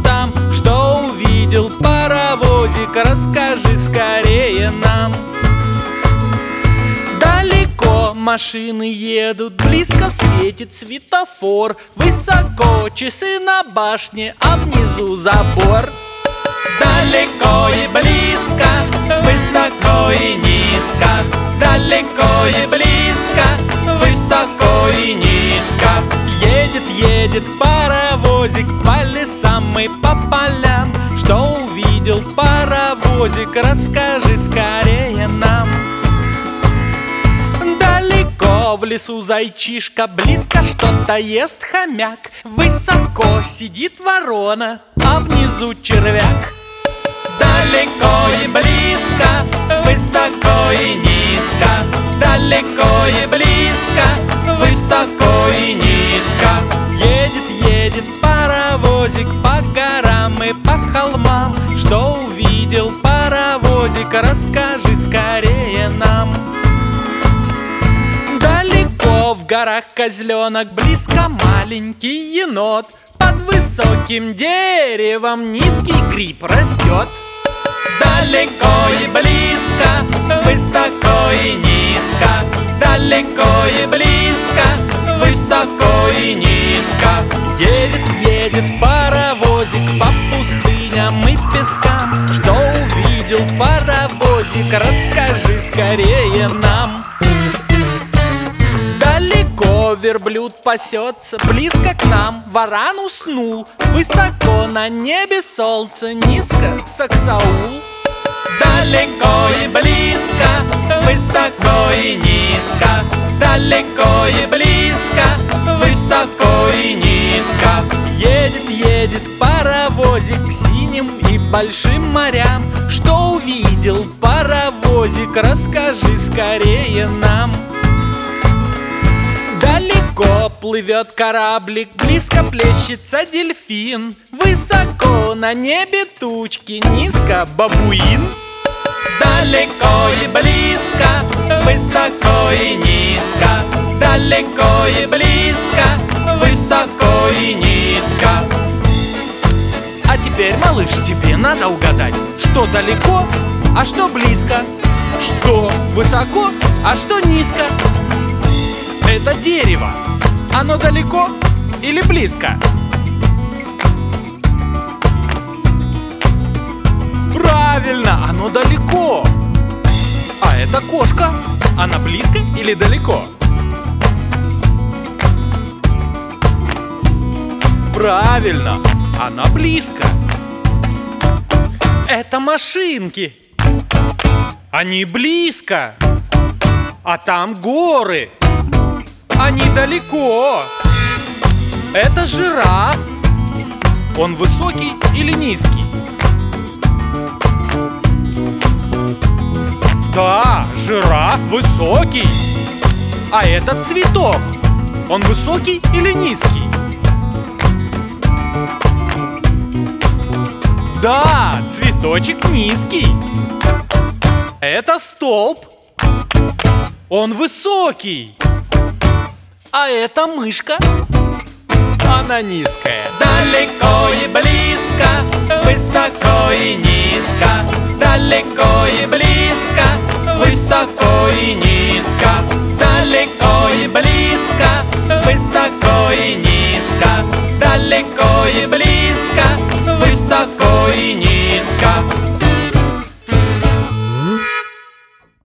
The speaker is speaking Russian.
местам. Что увидел паровозик, расскажи скорее нам. Далеко машины едут, близко светит светофор. Высоко часы на башне, а внизу забор. Далеко и близко, высоко и низко. Далеко и близко, высоко и низко. Едет, едет паровозик по лесам и по полям. Что увидел паровозик, расскажи скорее нам. Далеко в лесу зайчишка, близко что-то ест хомяк. Высоко сидит ворона, а внизу червяк. Далеко и близко, высоко и низко. Далеко и близко, высоко и низко. Едет, едет паровозик по горам и по холмам. Что увидел паровозик, расскажи скорее нам. Далеко в горах козленок, близко маленький енот. Под высоким деревом низкий гриб растет. Далеко и близко, высоко и низко. Далеко и близко, высоко и низко. Едет, едет паровозик по пустыням и пескам. Что увидел паровозик, расскажи скорее нам. Далеко верблюд пасется, близко к нам варан уснул. Высоко на небе солнце, низко саксаул. Далеко и близко, высоко и низко. Далеко и близко, высоко и низко. Едет, едет паровозик к синим и большим морям. Что увидел паровозик, расскажи скорее нам. Далеко плывет кораблик, близко плещется дельфин. Высоко на небе тучки, низко бабуин. Далеко и близко, высоко и низко. Далеко и близко, высоко и низко. А теперь, малыш, тебе надо угадать, что далеко, а что близко. Что высоко, а что низко. Это дерево. Оно далеко или близко? Правильно, оно далеко. А это кошка. Она близко или далеко? Правильно, она близко. Это машинки. Они близко. А там горы. Они далеко. Это жираф. Он высокий или низкий? Да, жираф высокий. А этот цветок, он высокий или низкий? Да, цветочек низкий. Это столб. Он высокий. А эта мышка, она низкая. Далеко и близко, высоко и низко. Далеко и близко, высоко и низко. Далеко и близко, высоко и низко. Далеко и близко, высоко и низко.